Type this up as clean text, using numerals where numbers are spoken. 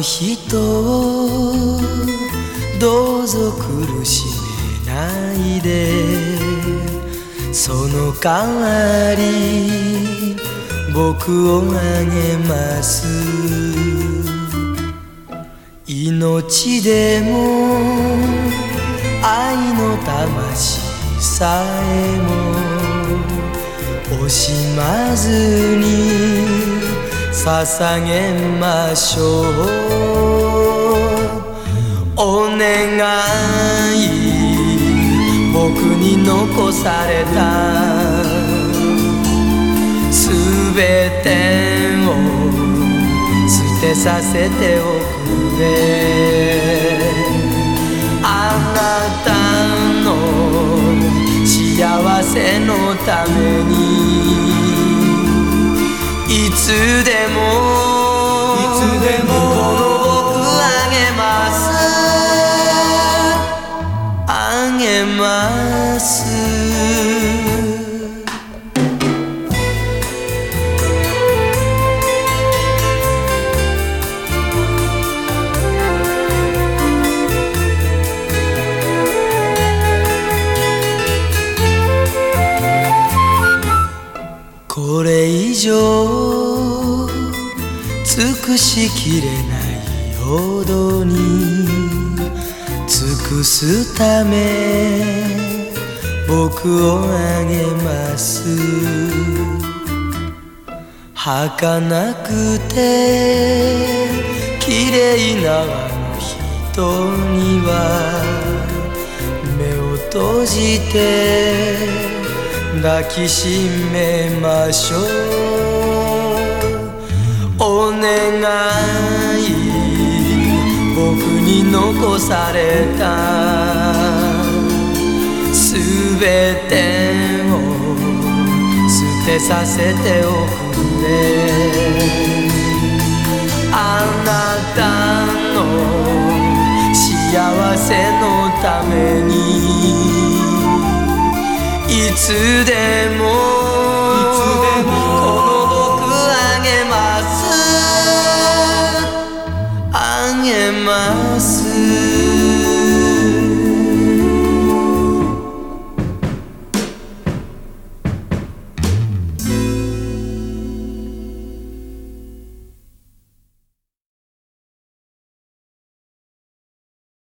人をどうぞ苦しめないで、その代わり僕をあげます。命でも愛の魂さえも惜しまずに捧げましょう。お願い、僕に残されたすべてを捨てさせておくれ。あなたの幸せのためにいつでもこの僕あげます、あげます。これ以上尽くしきれないほどに尽くすため僕をあげます。儚くて綺麗なあの人には目を閉じて抱きしめましょう。お願い、僕に残されたすべてを捨てさせておくれ。あなたの幸せのためにいつでも